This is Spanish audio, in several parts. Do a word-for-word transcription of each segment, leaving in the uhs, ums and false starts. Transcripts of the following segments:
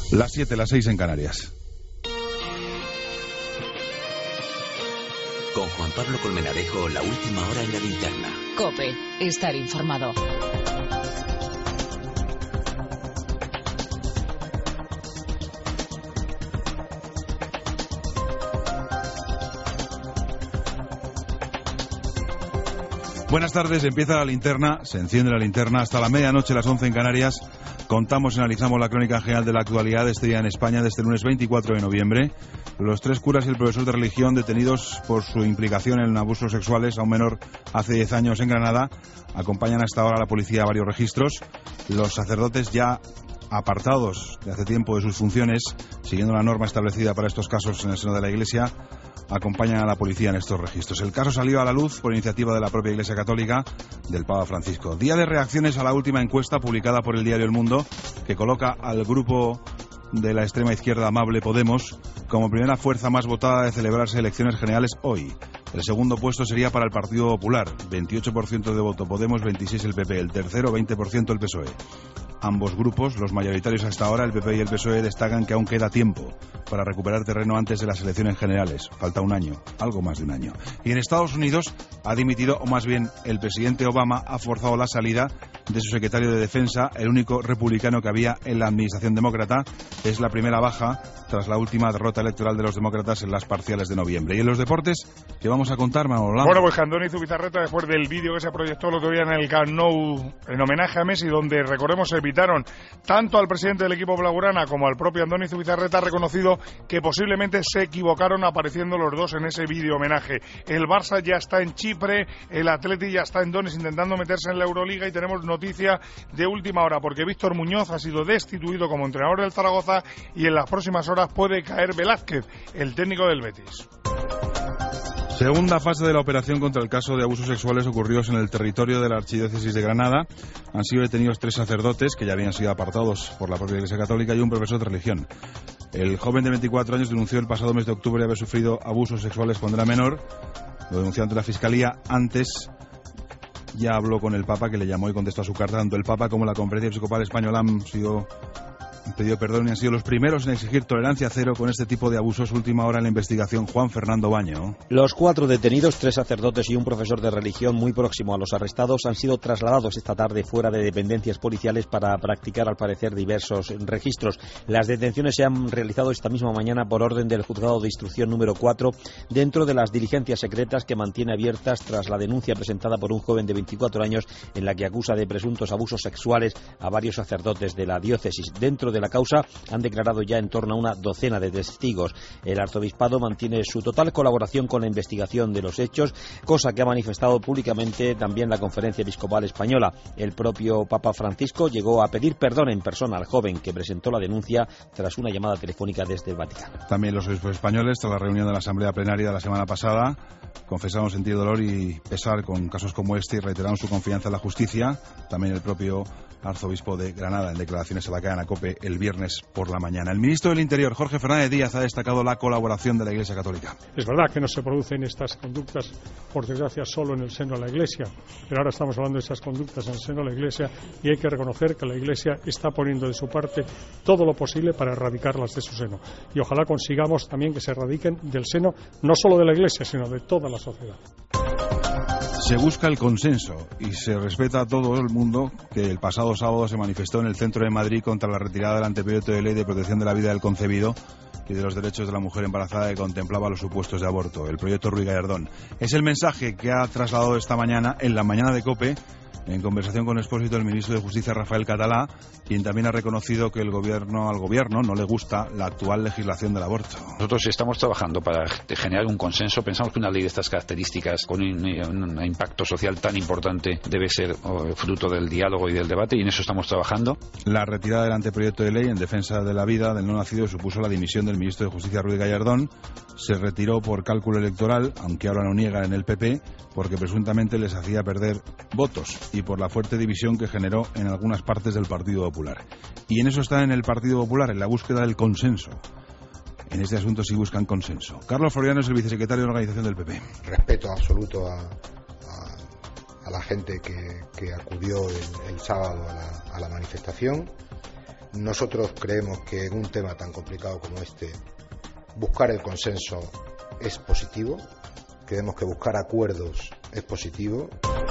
Las siete, las seis en Canarias. Con Juan Pablo Colmenarejo, la última hora en la linterna. COPE, estar informado. Buenas tardes, empieza la linterna, se enciende la linterna hasta la medianoche, las once en Canarias. Contamos y analizamos la crónica general de la actualidad de este día en España, de este lunes veinticuatro de noviembre. Los tres curas y el profesor de religión detenidos por su implicación en abusos sexuales a un menor hace diez años en Granada acompañan hasta ahora a la policía a varios registros. Los sacerdotes ya apartados de hace tiempo de sus funciones, siguiendo la norma establecida para estos casos en el seno de la Iglesia, acompañan a la policía en estos registros. El caso salió a la luz por iniciativa de la propia Iglesia Católica, del Papa Francisco. Día de reacciones a la última encuesta publicada por el diario El Mundo, que coloca al grupo de la extrema izquierda amable Podemos como primera fuerza más votada de celebrarse elecciones generales hoy. El segundo puesto sería para el Partido Popular, veintiocho por ciento de voto Podemos, veintiséis por ciento el P P. El tercero, veinte por ciento el P S O E. Ambos grupos, los mayoritarios hasta ahora, el P P y el P S O E, destacan que aún queda tiempo para recuperar terreno antes de las elecciones generales. Falta un año, algo más de un año. Y en Estados Unidos ha dimitido, o más bien el presidente Obama ha forzado la salida de su secretario de Defensa, el único republicano que había en la administración demócrata. Es la primera baja tras la última derrota electoral de los demócratas en las parciales de noviembre. Y en los deportes, ¿qué vamos a contar, Manolo? Bueno, pues Andoni Zubizarreta, después del vídeo que se proyectó el otro día en el Camp Nou en homenaje a Messi, donde, recordemos, evitaron tanto al presidente del equipo blaugrana como al propio Andoni Zubizarreta, ha reconocido que posiblemente se equivocaron apareciendo los dos en ese vídeo homenaje. El Barça ya está en Chipre, el Atleti ya está en Donetsk intentando meterse en la Euroliga, y tenemos noticia de última hora porque Víctor Muñoz ha sido destituido como entrenador del Zaragoza y en las próximas horas puede caer Velázquez, el técnico del Betis. Segunda fase de la operación contra el caso de abusos sexuales ocurridos en el territorio de la Archidiócesis de Granada. Han sido detenidos tres sacerdotes que ya habían sido apartados por la propia Iglesia Católica y un profesor de religión. El joven de veinticuatro años denunció el pasado mes de octubre haber sufrido abusos sexuales cuando era menor. Lo denunció ante la Fiscalía. Antes ya habló con el Papa, que le llamó y contestó a su carta. Tanto el Papa como la Conferencia Episcopal Española han sido... han pedido perdón y han sido los primeros en exigir tolerancia cero con este tipo de abusos. Última hora en la investigación, Juan Fernando Baño. Los cuatro detenidos, tres sacerdotes y un profesor de religión muy próximo a los arrestados, han sido trasladados esta tarde fuera de dependencias policiales para practicar, al parecer, diversos registros. Las detenciones se han realizado esta misma mañana por orden del Juzgado de Instrucción número cuatro, dentro de las diligencias secretas que mantiene abiertas tras la denuncia presentada por un joven de veinticuatro años en la que acusa de presuntos abusos sexuales a varios sacerdotes de la diócesis. Dentro de la causa han declarado ya en torno a una docena de testigos. El arzobispado mantiene su total colaboración con la investigación de los hechos, cosa que ha manifestado públicamente también la Conferencia Episcopal Española. El propio Papa Francisco llegó a pedir perdón en persona al joven que presentó la denuncia tras una llamada telefónica desde el Vaticano. También los obispos españoles, tras la reunión de la Asamblea Plenaria de la semana pasada, confesaron sentir dolor y pesar con casos como este y reiteraron su confianza en la justicia. También el propio arzobispo de Granada, en declaraciones a la cadena COPE el viernes por la mañana. El ministro del Interior, Jorge Fernández Díaz, ha destacado la colaboración de la Iglesia Católica. Es verdad que no se producen estas conductas, por desgracia, solo en el seno de la Iglesia, pero ahora estamos hablando de esas conductas en el seno de la Iglesia y hay que reconocer que la Iglesia está poniendo de su parte todo lo posible para erradicarlas de su seno. Y ojalá consigamos también que se erradiquen del seno no solo de la Iglesia, sino de toda la sociedad. Se busca el consenso y se respeta a todo el mundo que el pasado sábado se manifestó en el centro de Madrid contra la retirada del anteproyecto de ley de protección de la vida del concebido y de los derechos de la mujer embarazada que contemplaba los supuestos de aborto, el proyecto Ruiz Gallardón. Es el mensaje que ha trasladado esta mañana, en la mañana de COPE, en conversación con Expósito, el ministro de Justicia, Rafael Catalá, quien también ha reconocido que el gobierno al gobierno no le gusta la actual legislación del aborto. Nosotros estamos trabajando para generar un consenso. Pensamos que una ley de estas características, con un, un impacto social tan importante, debe ser oh, fruto del diálogo y del debate, y en eso estamos trabajando. La retirada del anteproyecto de ley en defensa de la vida del no nacido supuso la dimisión del ministro de Justicia, Ruiz Gallardón. Se retiró por cálculo electoral, aunque ahora lo niegan en el P P, porque presuntamente les hacía perder votos y por la fuerte división que generó en algunas partes del Partido Popular. Y en eso está en el Partido Popular, en la búsqueda del consenso. En este asunto sí buscan consenso. Carlos Floriano es el vicesecretario de la organización del P P. Respeto absoluto a, a, a la gente que, que acudió el, el sábado a la, a la manifestación. Nosotros creemos que en un tema tan complicado como este, buscar el consenso es positivo. Creemos que buscar acuerdos es positivo.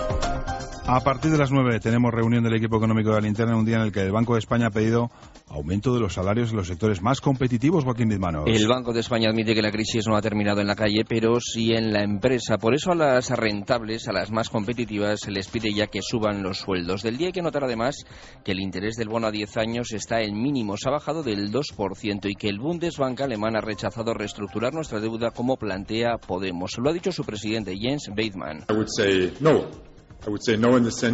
A partir de las nueve tenemos reunión del equipo económico de la Linterna, un día en el que el Banco de España ha pedido aumento de los salarios en los sectores más competitivos. Joaquín Dizmanos. El Banco de España admite que la crisis no ha terminado en la calle, pero sí en la empresa. Por eso a las rentables, a las más competitivas, se les pide ya que suban los sueldos. Del día hay que notar además que el interés del bono a diez años está en mínimos, ha bajado del dos por ciento y que el Bundesbank alemán ha rechazado reestructurar nuestra deuda como plantea Podemos. Lo ha dicho su presidente Jens Weidmann. I would say no. No,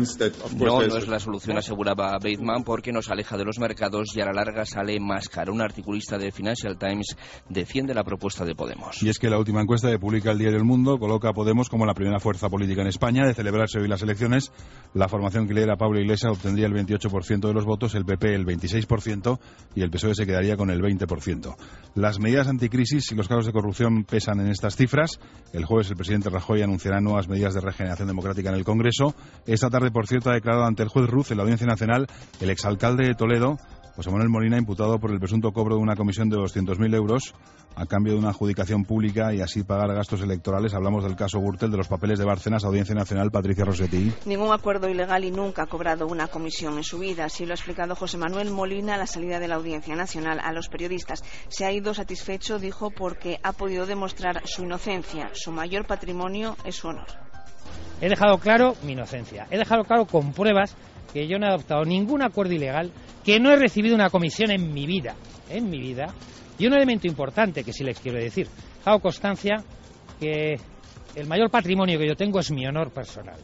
no es la solución, aseguraba Weidmann, porque nos aleja de los mercados y a la larga sale más caro. Un articulista de Financial Times defiende la propuesta de Podemos. Y es que la última encuesta que publica el diario El Mundo coloca a Podemos como la primera fuerza política en España. De celebrarse hoy las elecciones, la formación que lidera Pablo Iglesias obtendría el veintiocho por ciento de los votos, el P P el veintiséis por ciento y el P S O E se quedaría con el veinte por ciento. Las medidas anticrisis y los casos de corrupción pesan en estas cifras. El jueves el presidente Rajoy anunciará nuevas medidas de regeneración democrática en el Congreso. Esta tarde, por cierto, ha declarado ante el juez Ruz en la Audiencia Nacional el exalcalde de Toledo, José Manuel Molina, imputado por el presunto cobro de una comisión de doscientos mil euros a cambio de una adjudicación pública y así pagar gastos electorales. Hablamos del caso Gürtel, de los papeles de Bárcenas, Audiencia Nacional. Patricia Rossetti. Ningún acuerdo ilegal y nunca ha cobrado una comisión en su vida. Así lo ha explicado José Manuel Molina a la salida de la Audiencia Nacional a los periodistas. Se ha ido satisfecho, dijo, porque ha podido demostrar su inocencia. Su mayor patrimonio es su honor. He dejado claro mi inocencia. He dejado claro con pruebas que yo no he adoptado ningún acuerdo ilegal, que no he recibido una comisión en mi vida, en mi vida. Y un elemento importante que sí les quiero decir, he dejado constancia que el mayor patrimonio que yo tengo es mi honor personal.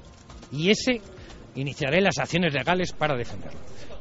Y ese iniciaré las acciones legales para defenderlo.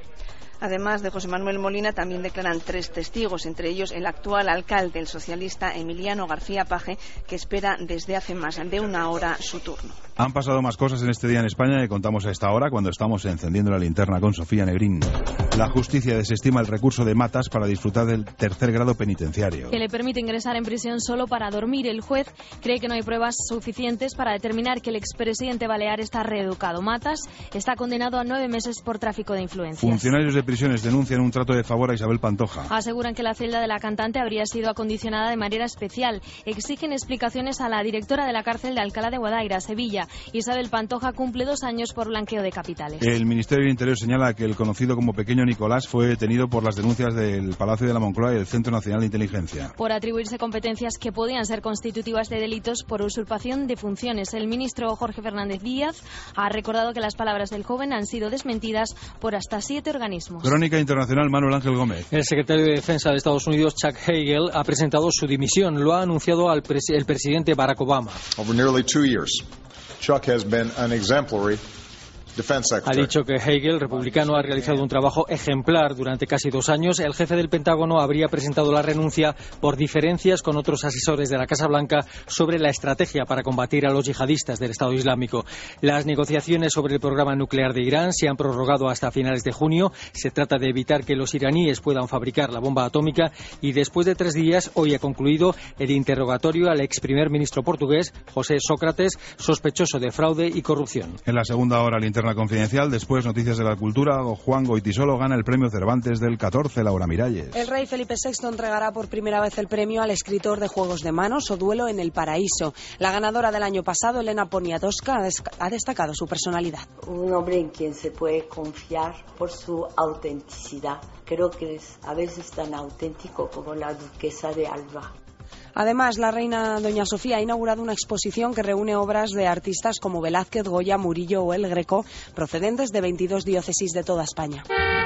Además de José Manuel Molina, también declaran tres testigos, entre ellos el actual alcalde, el socialista Emiliano García Paje, que espera desde hace más de una hora su turno. Han pasado más cosas en este día en España que contamos a esta hora cuando estamos encendiendo la linterna con Sofía Negrín. La justicia desestima el recurso de Matas para disfrutar del tercer grado penitenciario. Que le permite ingresar en prisión solo para dormir. El juez cree que no hay pruebas suficientes para determinar que el expresidente balear está reeducado. Matas está condenado a nueve meses por tráfico de influencias. Funcionarios de prisiones denuncian un trato de favor a Isabel Pantoja. Aseguran que la celda de la cantante habría sido acondicionada de manera especial. Exigen explicaciones a la directora de la cárcel de Alcalá de Guadaira, Sevilla. Isabel Pantoja cumple dos años por blanqueo de capitales. El Ministerio del Interior señala que el conocido como Pequeño Nicolás fue detenido por las denuncias del Palacio de la Moncloa y del Centro Nacional de Inteligencia. Por atribuirse competencias que podían ser constitutivas de delitos por usurpación de funciones. El ministro Jorge Fernández Díaz ha recordado que las palabras del joven han sido desmentidas por hasta siete organismos. Crónica internacional, Manuel Ángel Gómez. El secretario de Defensa de Estados Unidos, Chuck Hagel, ha presentado su dimisión. Lo ha anunciado al pres- el presidente Barack Obama. Over nearly two years. Chuck has been an exemplary defense secretary. Ha dicho que Hagel, republicano, ha realizado un trabajo ejemplar durante casi dos años. El jefe del Pentágono habría presentado la renuncia por diferencias con otros asesores de la Casa Blanca sobre la estrategia para combatir a los yihadistas del Estado Islámico. Las negociaciones sobre el programa nuclear de Irán se han prorrogado hasta finales de junio. Se trata de evitar que los iraníes puedan fabricar la bomba atómica y después de tres días, hoy ha concluido el interrogatorio al ex primer ministro portugués, José Sócrates, sospechoso de fraude y corrupción. En la segunda hora, el Linterna Confidencial. Después, noticias de la cultura. Juan Goitisolo gana el premio Cervantes del catorce. Laura Miralles. El rey Felipe sexto entregará por primera vez el premio al escritor de Juegos de Manos o Duelo en el Paraíso. La ganadora del año pasado, Elena Poniatowska, ha destacado su personalidad. Un hombre en quien se puede confiar por su autenticidad. Creo que es a veces tan auténtico como la duquesa de Alba. Además, la reina Doña Sofía ha inaugurado una exposición que reúne obras de artistas como Velázquez, Goya, Murillo o El Greco, procedentes de veintidós diócesis de toda España.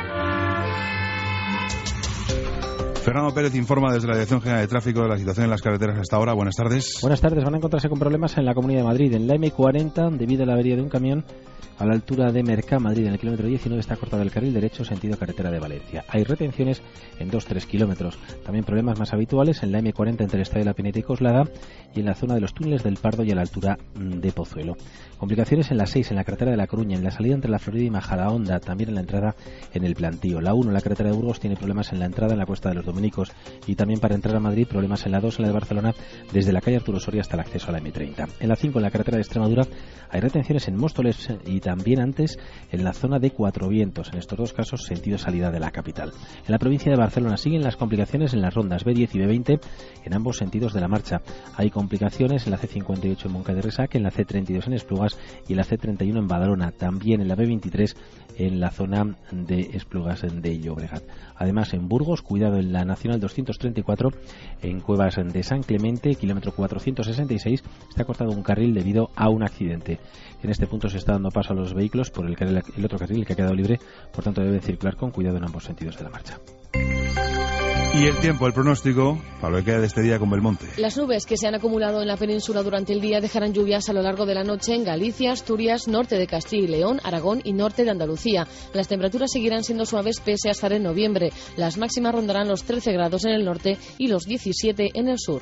Fernando Pérez informa desde la Dirección General de Tráfico de la situación en las carreteras hasta ahora. Buenas tardes. Buenas tardes. Van a encontrarse con problemas en la Comunidad de Madrid. En la eme cuarenta, debido a la avería de un camión a la altura de Mercá, Madrid, en el kilómetro diecinueve, está cortado el carril derecho sentido carretera de Valencia. Hay retenciones en dos a tres kilómetros. También problemas más habituales en la eme cuarenta entre el Estadio de la Pineta y Coslada y en la zona de los túneles del Pardo y a la altura de Pozuelo. Complicaciones en la seis, en la carretera de La Coruña, en la salida entre la Florida y Majadahonda, también en la entrada en el Plantío. La uno, la carretera de Burgos, tiene problemas en la entrada en la Cuesta de los Dominicos y también para entrar a Madrid problemas en la dos, en la de Barcelona, desde la calle Arturo Soria hasta el acceso a la eme treinta. En la cinco, en la carretera de Extremadura, hay retenciones en Móstoles y también también antes en la zona de Cuatro Vientos, en estos dos casos sentido salida de la capital. En la provincia de Barcelona siguen las complicaciones en las rondas B diez y B veinte en ambos sentidos de la marcha. Hay complicaciones en la C cincuenta y ocho en Moncada y Resac, en la C treinta y dos en Esplugas y en la C treinta y uno en Badalona, también en la B veintitrés en la zona de Esplugas de Llobregat. Además, en Burgos, cuidado en la Nacional doscientos treinta y cuatro, en Cuevas de San Clemente, kilómetro cuatrocientos sesenta y seis, está cortado un carril debido a un accidente. En este punto se está dando paso a los vehículos por el, carril, el otro carril que ha quedado libre, por tanto deben circular con cuidado en ambos sentidos de la marcha. Y el tiempo, el pronóstico, para lo que queda de este día con Belmonte. Las nubes que se han acumulado en la península durante el día dejarán lluvias a lo largo de la noche en Galicia, Asturias, norte de Castilla y León, Aragón y norte de Andalucía. Las temperaturas seguirán siendo suaves pese a estar en noviembre. Las máximas rondarán los trece grados en el norte y los diecisiete en el sur.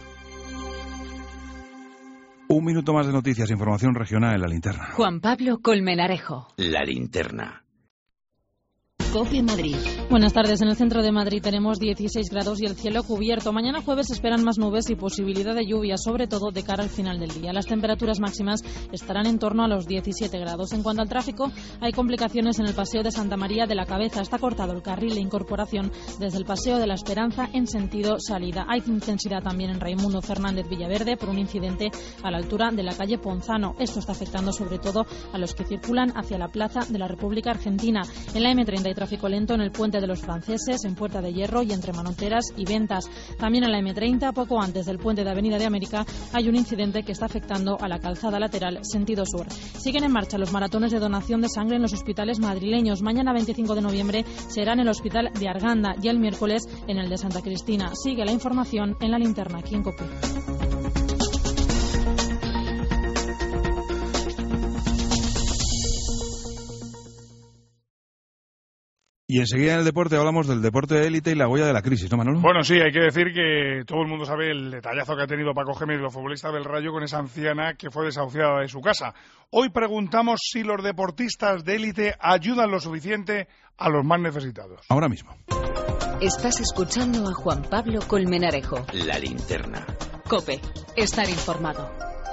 Un minuto más de noticias, información regional en La Linterna. Juan Pablo Colmenarejo. La Linterna. COPE Madrid. Buenas tardes. En el centro de Madrid tenemos dieciséis grados y el cielo cubierto. Mañana jueves esperan más nubes y posibilidad de lluvia, sobre todo de cara al final del día. Las temperaturas máximas estarán en torno a los diecisiete grados. En cuanto al tráfico, hay complicaciones en el Paseo de Santa María de la Cabeza. Está cortado el carril de incorporación desde el Paseo de la Esperanza en sentido salida. Hay intensidad también en Raimundo Fernández Villaverde por un incidente a la altura de la calle Ponzano. Esto está afectando sobre todo a los que circulan hacia la Plaza de la República Argentina. En la eme treinta hay tráfico lento en el Puente de los Franceses, en Puerta de Hierro y entre Manoteras y Ventas. También en la eme treinta, poco antes del puente de Avenida de América, hay un incidente que está afectando a la calzada lateral sentido sur. Siguen en marcha los maratones de donación de sangre en los hospitales madrileños. Mañana veinticinco de noviembre será en el Hospital de Arganda y el miércoles en el de Santa Cristina. Sigue la información en La Linterna, aquí en COPE. Y enseguida en el deporte hablamos del deporte de élite y la huella de la crisis, ¿no, Manolo? Bueno, sí, hay que decir que todo el mundo sabe el detallazo que ha tenido Paco Gémez, los futbolistas del Rayo, con esa anciana que fue desahuciada de su casa. Hoy preguntamos si los deportistas de élite ayudan lo suficiente a los más necesitados. Ahora mismo. Estás escuchando a Juan Pablo Colmenarejo. La Linterna. COPE. Estar informado.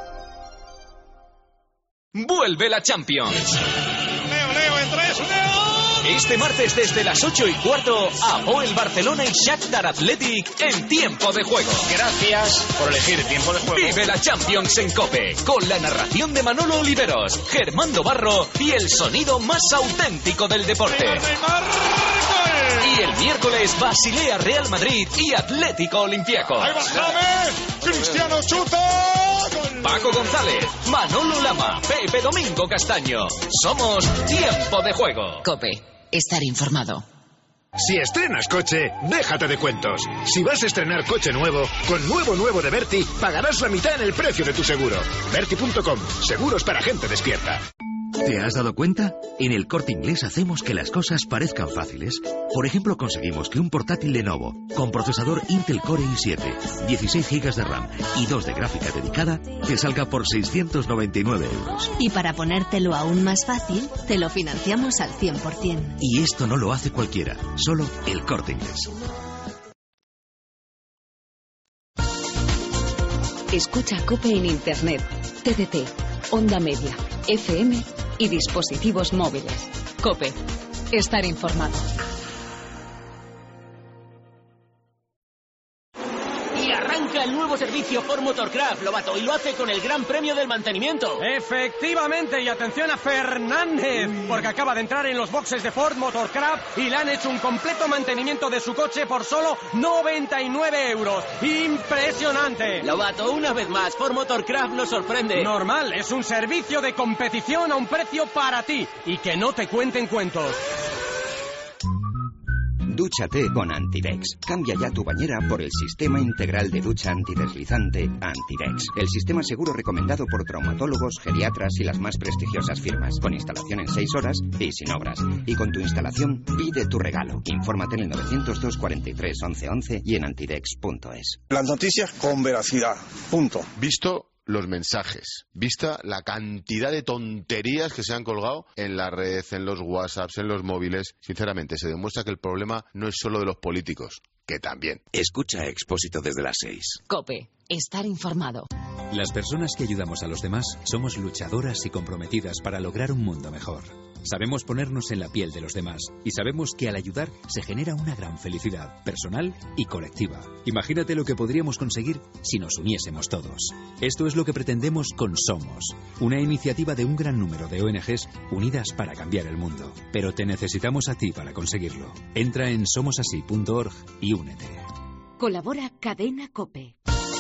Vuelve la Champions. Leo, Leo, entra eso, Leo. Este martes desde las ocho y cuarto, Apoel Barcelona y Shakhtar Athletic en tiempo de juego. Gracias por elegir tiempo de juego. Vive la Champions en COPE, con la narración de Manolo Oliveros, Germán Barro y el sonido más auténtico del deporte. Y el miércoles, Basilea Real Madrid y Atlético Olympiacos. ¡Ahí va James! ¡Cristiano chuta! Paco González, Manolo Lama, Pepe Domingo Castaño. Somos Tiempo de Juego. COPE. Estar informado. Si estrenas coche, déjate de cuentos. Si vas a estrenar coche nuevo, con nuevo nuevo de Berti, pagarás la mitad en el precio de tu seguro. Berti punto com. Seguros para gente despierta. ¿Te has dado cuenta? En el Corte Inglés hacemos que las cosas parezcan fáciles. Por ejemplo, conseguimos que un portátil Lenovo con procesador Intel Core i siete, dieciséis gigas de RAM y dos de gráfica dedicada te salga por seiscientos noventa y nueve euros. Y para ponértelo aún más fácil, te lo financiamos al cien por ciento. Y esto no lo hace cualquiera, solo el Corte Inglés. Escucha COPE en Internet, T D T, Onda Media, F M y dispositivos móviles. COPE. Estar informado. Y arranca el nuevo servicio Ford Motorcraft, Lobato, y lo hace con el Gran Premio del Mantenimiento. Efectivamente, y atención a Fernández, porque acaba de entrar en los boxes de Ford Motorcraft y le han hecho un completo mantenimiento de su coche por solo noventa y nueve euros. ¡Impresionante! Lobato, una vez más, Ford Motorcraft nos sorprende. Normal, es un servicio de competición a un precio para ti y que no te cuenten cuentos. Dúchate con Antidex. Cambia ya tu bañera por el sistema integral de ducha antideslizante Antidex. El sistema seguro recomendado por traumatólogos, geriatras y las más prestigiosas firmas. Con instalación en seis horas y sin obras. Y con tu instalación, pide tu regalo. Infórmate en el novecientos dos cuarenta y tres once once y en antidex punto es. Las noticias con veracidad. Punto. Visto los mensajes, vista la cantidad de tonterías que se han colgado en la red, en los WhatsApps, en los móviles, sinceramente se demuestra que el problema no es solo de los políticos, que también. Escucha Expósito desde las seis. COPE. Estar informado. Las personas que ayudamos a los demás somos luchadoras y comprometidas para lograr un mundo mejor. Sabemos ponernos en la piel de los demás y sabemos que al ayudar se genera una gran felicidad personal y colectiva. Imagínate lo que podríamos conseguir si nos uniésemos todos. Esto es lo que pretendemos con Somos, una iniciativa de un gran número de O N Ges unidas para cambiar el mundo. Pero te necesitamos a ti para conseguirlo. Entra en somos así punto org y únete. Colabora Cadena COPE.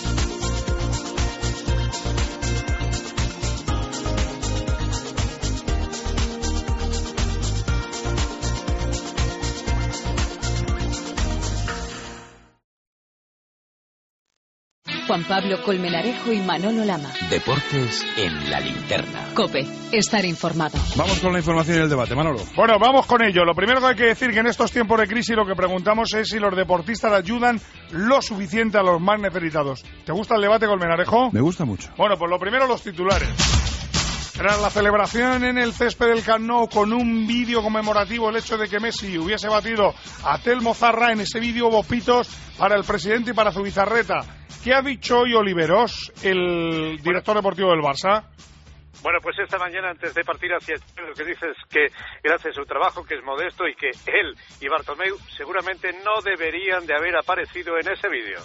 Juan Pablo Colmenarejo y Manolo Lama. Deportes en la linterna. COPE. Estar informado. Vamos con la información y el debate, Manolo. Bueno, vamos con ello. Lo primero que hay que decir que en estos tiempos de crisis lo que preguntamos es si los deportistas ayudan lo suficiente a los más necesitados. ¿Te gusta el debate, Colmenarejo? Me gusta mucho. Bueno, pues lo primero, los titulares. Tras la celebración en el césped del Camp Nou con un vídeo conmemorativo, el hecho de que Messi hubiese batido a Telmo Zarra, en ese vídeo hubo pitos para el presidente y para Zubizarreta. ¿Qué ha dicho hoy Oliveros, el director deportivo del Barça? Bueno, pues esta mañana, antes de partir hacia Chile, lo que dice es que él hace su trabajo, que es modesto, y que él y Bartomeu seguramente no deberían de haber aparecido en ese vídeo.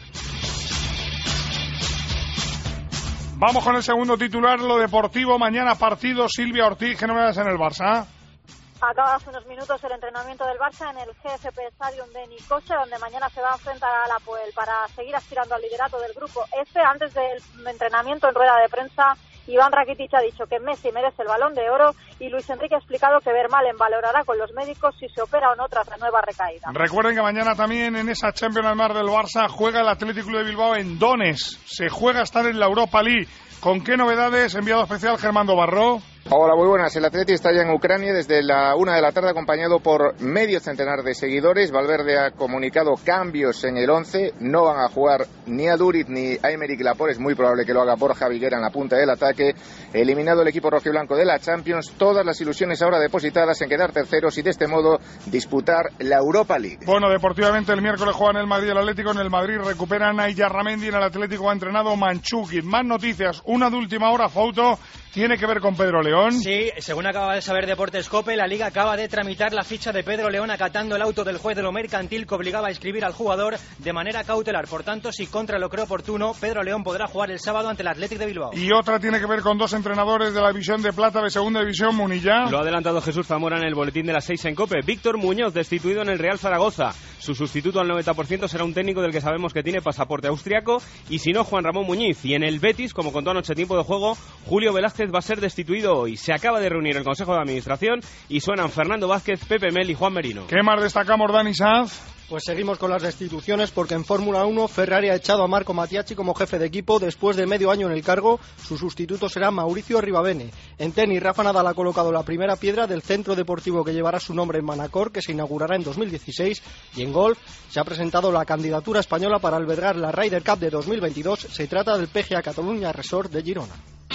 Vamos con el segundo titular, lo deportivo. Mañana partido, Silvia Ortiz, ¿qué novedades en el Barça? Acaba hace unos minutos el entrenamiento del Barça en el G F P Stadium de Nicosia, donde mañana se va a enfrentar a la Apoel para seguir aspirando al liderato del grupo F. Antes del entrenamiento, en rueda de prensa, Iván Rakitic ha dicho que Messi merece el Balón de Oro y Luis Enrique ha explicado que Vermaelen valorará con los médicos si se opera o no tras la nueva recaída. Recuerden que mañana también en esa Champions League del Barça juega el Athletic Club de Bilbao en Donetsk. Se juega estar en la Europa League. ¿Con qué novedades? Enviado especial Germando Barro. Hola, muy buenas. El Atleti está ya en Ucrania desde la una de la tarde, acompañado por medio centenar de seguidores. Valverde ha comunicado cambios en el once. No van a jugar ni a Duriz ni a Aymeric Laporte. Es muy probable que lo haga Borja Viguera en la punta del ataque. Eliminado el equipo rojiblanco de la Champions, todas las ilusiones ahora depositadas en quedar terceros y de este modo disputar la Europa League. Bueno, deportivamente el miércoles juegan el Madrid y el Atlético. En el Madrid recuperan a Iyarramendi. En el Atlético ha entrenado Mandžukić. Más noticias. Una de última hora, Fouto, tiene que ver con Pedro León. Sí, según acaba de saber Deportes COPE, la Liga acaba de tramitar la ficha de Pedro León acatando el auto del juez de lo mercantil que obligaba a inscribir al jugador de manera cautelar. Por tanto, si contra lo cree oportuno, Pedro León podrá jugar el sábado ante el Athletic de Bilbao. Y otra tiene que ver con dos entrenadores de la división de plata de segunda división, Munilla. Lo ha adelantado Jesús Zamora en el boletín de las seis en COPE. Víctor Muñoz, destituido en el Real Zaragoza. Su sustituto al noventa por ciento será un técnico del que sabemos que tiene pasaporte austriaco, y si no, Juan Ramón Muñiz. Y en el Betis, como contó anoche tiempo de juego, Julio Velázquez va a ser destituido hoy. Se acaba de reunir el Consejo de Administración y suenan Fernando Vázquez, Pepe Mel y Juan Merino. ¿Qué más destacamos, Dani Sanz? Pues seguimos con las destituciones, porque en Fórmula uno Ferrari ha echado a Marco Mattiacci como jefe de equipo después de medio año en el cargo. Su sustituto será Mauricio Rivabene. En tenis, Rafa Nadal ha colocado la primera piedra del centro deportivo que llevará su nombre en Manacor, que se inaugurará en dos mil dieciséis. Y en golf se ha presentado la candidatura española para albergar la Ryder Cup de dos mil veintidós. Se trata del P G A Catalunya Resort de Girona.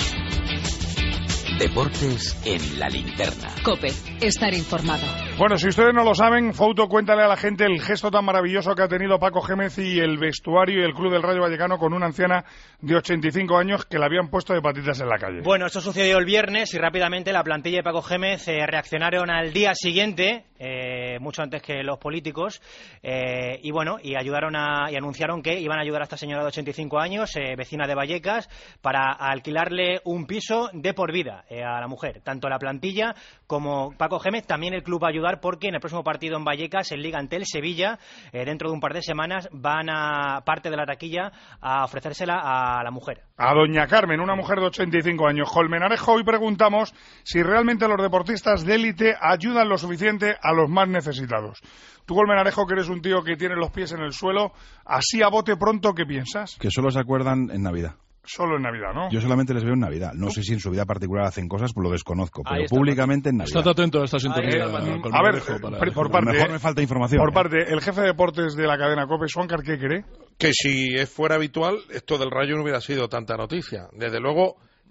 Deportes en la linterna. COPE. Estar informado. Bueno, si ustedes no lo saben, Fouto, cuéntale a la gente el gesto tan maravilloso que ha tenido Paco Gémez y el vestuario y el club del Rayo Vallecano con una anciana de ochenta y cinco años que le habían puesto de patitas en la calle. Bueno, esto sucedió el viernes y rápidamente la plantilla de Paco Gémez eh, reaccionaron al día siguiente, eh, mucho antes que los políticos, eh, y bueno, y ayudaron a, y anunciaron que iban a ayudar a esta señora de ochenta y cinco años, eh, vecina de Vallecas, para alquilarle un piso de por vida eh, a la mujer. Tanto la plantilla como Paco Gémez, también el club va a ayudar, porque en el próximo partido en Vallecas, en Liga ante el Sevilla, eh, dentro de un par de semanas, van a parte de la taquilla a ofrecérsela a la mujer. A doña Carmen, una mujer de ochenta y cinco años. Colmenarejo, hoy preguntamos si realmente los deportistas de élite ayudan lo suficiente a los más necesitados. Tú, Colmenarejo, que eres un tío que tiene los pies en el suelo, así a bote pronto, ¿qué piensas? Que solo se acuerdan en Navidad. Solo en Navidad, ¿no? Yo solamente les veo en Navidad. No sé si en su vida particular hacen cosas, pues lo desconozco. Pero está, públicamente en Navidad. Estate atento a esta sintonía. A ver, para, por parte... mejor me falta información. Por ¿eh? parte, el jefe de deportes de la cadena COPE, Suancar, ¿qué cree? Que si fuera habitual, esto del Rayo no hubiera sido tanta noticia. Desde luego,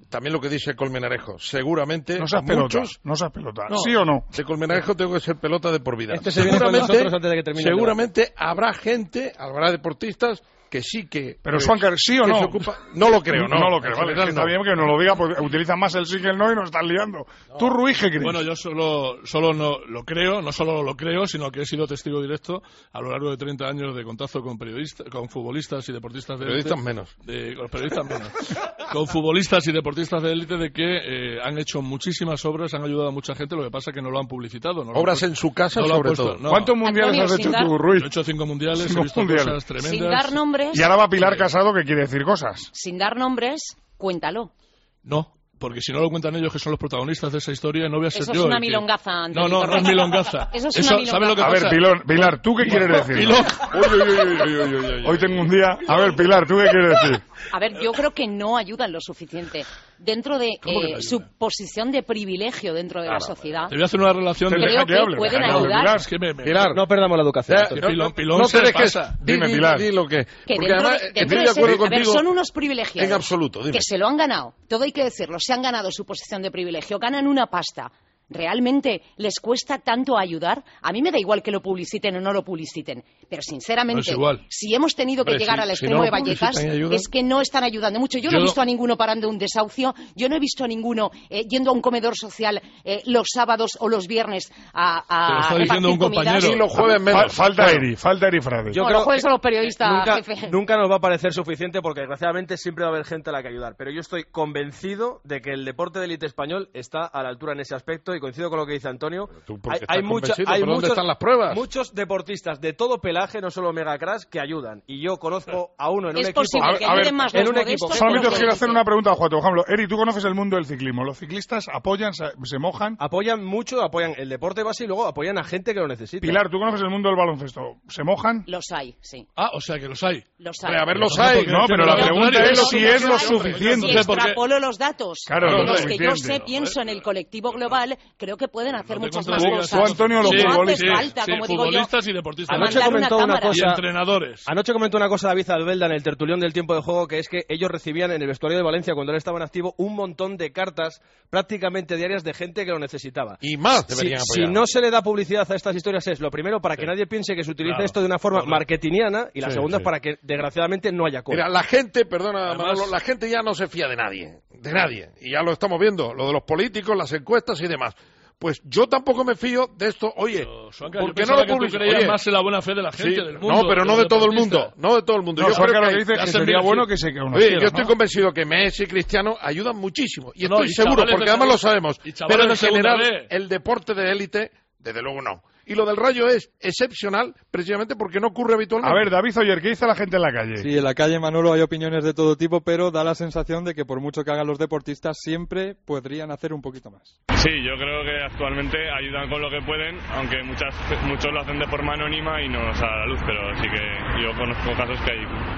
también lo que dice Colmenarejo, seguramente no seas pelota, no seas pelota, no, ¿sí o no? De Colmenarejo tengo que ser pelota de por vida. Este se viene con nosotros antes de que termine. Seguramente habrá gente, habrá deportistas que sí que... Pero pues, Juancar, ¿sí o no? Ocupa... No lo creo, no. No lo creo, vale, es que está bien que nos lo diga, porque utilizan más el sí que el no y nos están liando. No. ¿Tú, Ruiz, qué crees? Bueno, yo solo, solo no lo creo, no solo lo creo, sino que he sido testigo directo a lo largo de treinta años de contacto con periodistas, con futbolistas y deportistas de élite. Periodistas menos. De, con periodistas menos. Con futbolistas y deportistas de élite de que eh, han hecho muchísimas obras, han ayudado a mucha gente, lo que pasa es que no lo han publicitado. No obras puesto, en su casa, no sobre puesto, todo. No. ¿Cuántos mundiales Antonio, has hecho dar... tú, Ruiz? He hecho cinco mundiales, cinco he visto mundiales. cosas tremendas. Sin dar nombres... Y ahora va Pilar Casado, que quiere decir cosas. Sin dar nombres, cuéntalo. No, porque si no lo cuentan ellos, que son los protagonistas de esa historia, no voy a ser Eso yo. es una que... milongaza. No, no, no es milongaza. Eso es Eso, una milongaza. ¿sabe lo que a pasa? ver, Pilar, Pilar, ¿tú qué quieres decir? Pilón. Uy, uy, uy, uy, uy, uy, uy. Hoy tengo un día... A ver, Pilar, ¿tú qué quieres decir? A ver, yo creo que no ayudan lo suficiente. Dentro de eh, no su posición de privilegio dentro de claro, la sociedad. Te voy a hacer una relación... Creo que, que pueden ayudar. Pilar, es que me, me... Pilar, no perdamos la educación. Ya, no, pilón, pilón no se te dejes... pasa. Dime, dime, Pilar. Di lo que... Que porque dentro además, de, estoy dentro de de acuerdo ser, contigo... A ver, son unos privilegiados. En absoluto, dime. Que se lo han ganado. Todo hay que decirlo. Se han ganado su posición de privilegio. Ganan una pasta. ¿Realmente les cuesta tanto ayudar? A mí me da igual que lo publiciten o no lo publiciten, pero sinceramente, no si hemos tenido que Hombre, llegar si, al extremo si no de Vallecas, es que no están ayudando mucho. Yo, yo no he visto a ninguno parando un desahucio, yo no he visto a ninguno eh, yendo a un comedor social eh, los sábados o los viernes a, a repartir un comidas. Y los jueves menos. Falta bueno. Eri, falta Eri Frade. Yo no, creo los jueves son los periodistas, nunca, jefe. Nunca nos va a parecer suficiente porque desgraciadamente siempre va a haber gente a la que ayudar, pero yo estoy convencido de que el deporte de élite español está a la altura en ese aspecto y coincido con lo que dice Antonio. Hay, hay, mucha, hay ¿Dónde muchos, están las pruebas? muchos deportistas de todo pelaje, no solo mega crash, que ayudan. Y yo conozco a uno en es un equipo. Posible que a ver, más en los un equipo. Solamente os quiero hacer una pregunta a Juan. Por ejemplo, Eri, tú conoces el mundo del ciclismo. ¿Los ciclistas apoyan, se, se mojan? Apoyan mucho, apoyan el deporte base y luego apoyan a gente que lo necesita. Pilar, ¿tú conoces el mundo del baloncesto? ¿Se mojan? Los hay, sí. Ah, o sea que los hay. Los hay. A ver, los hay. No, pero la pregunta es si es lo suficiente. Si extrapolo los datos claro, de no, los no, que yo sé, pienso en el colectivo global, creo que pueden hacer no muchas tú, más cosas. Tú, Antonio, los sí, futbolistas. Sí, falta, sí, como digo futbolistas yo, y deportistas. Anoche comentó una, una cosa, y entrenadores. Anoche comentó una cosa David Albelda en el tertulión del tiempo de juego, que es que ellos recibían en el vestuario de Valencia, cuando él estaba en activo, un montón de cartas prácticamente diarias de gente que lo necesitaba. Y más deberían si, si no se le da publicidad a estas historias es, lo primero, para sí. que nadie piense que se utilice claro, esto de una forma correcto. marketingiana, y la sí, segunda sí. es para que, desgraciadamente, no haya cola. Mira, la gente, perdona, Además, Manolo, la gente ya no se fía de nadie, de nadie. Y ya lo estamos viendo, lo de los políticos, las encuestas y demás. Pues yo tampoco me fío de esto. Oye, Suanca, ¿por qué no lo publicas? más en la buena fe de la gente sí, del mundo. No, pero no de todo el mundo. No de todo el mundo. No, yo creo que, lo que dice que sería bueno que se quede una Oye, fiera, yo estoy ¿no? convencido que Messi y Cristiano ayudan muchísimo. Y no, estoy y seguro, porque además lo sabemos. Pero en general, B. el deporte de élite, desde luego no. Y lo del Rayo es excepcional, precisamente porque no ocurre habitualmente. A ver, David Oyer, ¿qué dice la gente en la calle? Sí, en la calle, Manolo, hay opiniones de todo tipo, pero da la sensación de que por mucho que hagan los deportistas, siempre podrían hacer un poquito más. Sí, yo creo que actualmente ayudan con lo que pueden, aunque muchas, muchos lo hacen de forma anónima y no sale a la luz, pero sí que yo conozco casos que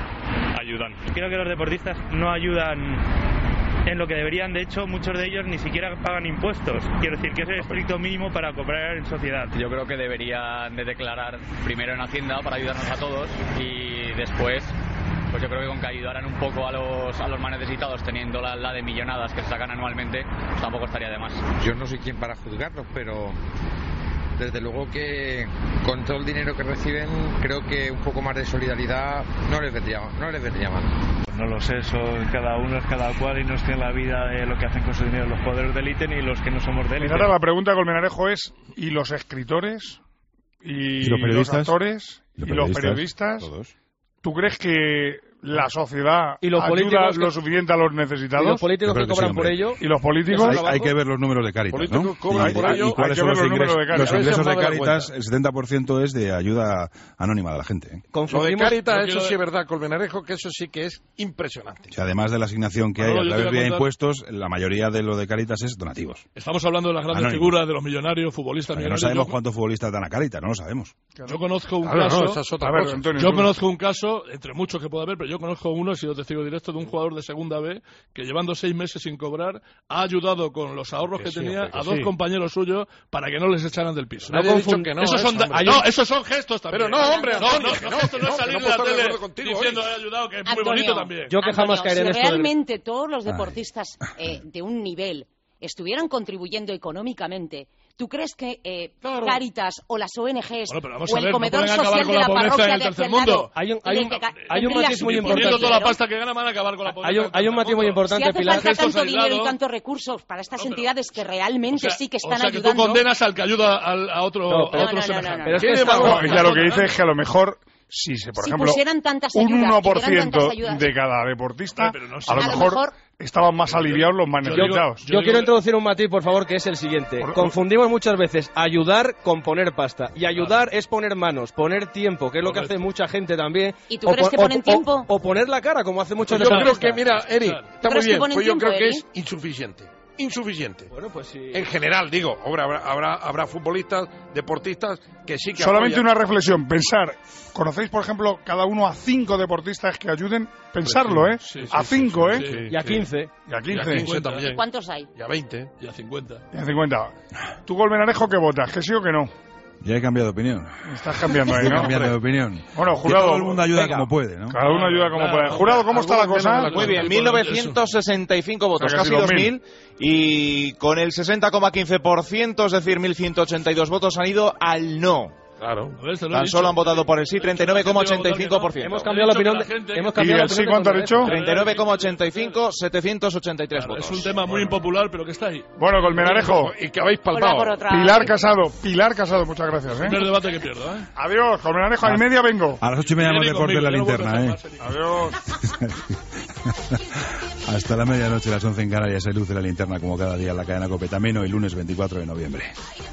ayudan. Creo que los deportistas no ayudan en lo que deberían, de hecho muchos de ellos ni siquiera pagan impuestos, quiero decir que es el estricto mínimo para cooperar en sociedad. Yo creo que deberían de declarar primero en Hacienda para ayudarnos a todos y después pues yo creo que con que ayudaran un poco a los, a los más necesitados teniendo la, la de millonadas que se sacan anualmente pues tampoco estaría de más. Yo no soy quien para juzgarlos, pero desde luego que con todo el dinero que reciben creo que un poco más de solidaridad no les vendría, no les vendría mal. Pues no lo sé, eso cada uno es cada cual y no es que en la vida de lo que hacen con su dinero los jugadores de élite ni los que no somos de élite. Ahora la pregunta, Colmenarejo, es ¿y los escritores? ¿Y, ¿Y los periodistas? los actores? ¿Y los periodistas? ¿Y los periodistas? Todos. ¿Tú crees que la sociedad ¿Y los ayuda que, lo suficiente a los necesitados? ¿Y los políticos que, que cobran sí, por ello? ¿Y los políticos? Hay, hay que ver los números de Cáritas, ¿no? Cobran y, por ello, y cuáles son los ingresos de Los ingresos de Cáritas, el setenta por ciento es de ayuda anónima de la gente. ¿eh? Lo de Cáritas, eso sí es verdad, Colmenarejo, que eso sí que es impresionante. O sea, además de la asignación que hay no, a través de impuestos, la mayoría de lo de Cáritas es donativos. Estamos hablando de las grandes anónimos. figuras, de los millonarios, futbolistas millonarios. No sabemos cuántos futbolistas dan a Cáritas, no lo sabemos. Yo conozco un claro, caso... No, es ver, Antonio, yo conozco un caso, entre muchos que pueda haber, pero yo conozco uno, he sido testigo directo de un jugador de segunda B que llevando seis meses sin cobrar ha ayudado con los ahorros que, que sí, tenía hombre, que a dos sí. compañeros suyos para que no les echaran del piso. No, confund... que no, esos son, da... no, esos son gestos también. Pero no, hombre, no, Antonio, no, no, no, esto no, no es salir no, de la no tele contigo, diciendo he ayudado, que es Antonio, muy bonito también. Yo que Antonio, jamás caeré si en esto. realmente del... todos los deportistas eh, de un nivel estuvieran contribuyendo económicamente, ¿tú crees que eh, claro. Cáritas o las O N Ges bueno, o el ver, comedor no social de la parroquia de hacia el lado hay un, hay un, hay un matiz muy importante. Poniendo toda la pasta que ganan van a acabar con la pobreza. Hay un, hay un matiz muy importante, si hace Pilar. falta tanto dinero y tantos recursos para estas no, pero, entidades que realmente o sea, sí que están o sea, ayudando. Que tú condenas al que ayuda al, a otro, no, pero, a otro no, semejante. No, no, no, pero es que estamos, ya lo que dice es que a lo mejor si se, por si ejemplo, un uno por ciento de cada deportista, no, no sé. a lo mejor, mejor estaban más aliviados los más necesitados. Yo, yo, yo quiero introducir un matiz, por favor, que es el siguiente. Por, Confundimos muchas veces ayudar con poner pasta. Y ayudar claro. es poner manos, poner tiempo, que es lo que hace mucha gente también. ¿Y tú crees que ponen tiempo? O, o poner la cara, como hace muchos Yo creo que, mira, Eri, está muy bien, pues yo creo que Eri? es insuficiente. Insuficiente. Bueno, pues sí. En general, digo, habrá, habrá, habrá futbolistas, deportistas que sí que solamente apoyan. Una reflexión, pensar, ¿conocéis, por ejemplo, cada uno a cinco deportistas que ayuden? Pensarlo, pues sí, ¿eh? Sí, sí, a cinco, sí, ¿eh? Sí, y a quince. Y a quince. Y a quince también. ¿Cuántos hay? Y a veinte. Y a cincuenta. Y a cincuenta. ¿Tú, Colmenarejo, qué votas? ¿Que sí o que no? Ya he cambiado de opinión. Estás cambiando ahí, ¿no? Estoy cambiando de opinión. Bueno, Jurado... todo el mundo ayuda venga. como puede, ¿no? Cada uno ayuda como puede. Jurado, ¿cómo está la cosa? Muy bien, mil novecientos sesenta y cinco votos, casi dos mil. Y con el sesenta coma quince por ciento, es decir, mil ciento ochenta y dos votos han ido al no. Claro. Tan solo han votado por el sí, treinta y nueve coma ochenta y cinco por ciento. Hemos cambiado la opinión. De, hemos cambiado ¿Y el sí cuánto has dicho? treinta y nueve coma ochenta y cinco, setecientos ochenta y tres claro, votos. Es un tema muy impopular, pero que está ahí. Bueno, Colmenarejo. Y que habéis palpado. Pilar Casado. Pilar Casado, muchas gracias, ¿eh? Primer debate que pierdo, ¿eh? Adiós, Colmenarejo. A y media vengo. A las ocho y media más deporte de la linterna, ¿eh? Adiós. Hasta la medianoche, las once en Canarias, se luce la linterna como cada día en la cadena COPE. También hoy, lunes veinticuatro de noviembre.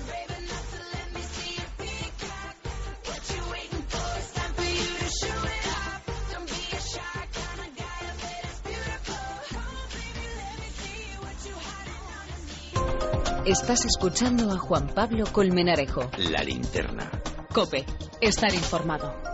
Estás escuchando a Juan Pablo Colmenarejo. La linterna. COPE. Estar informado.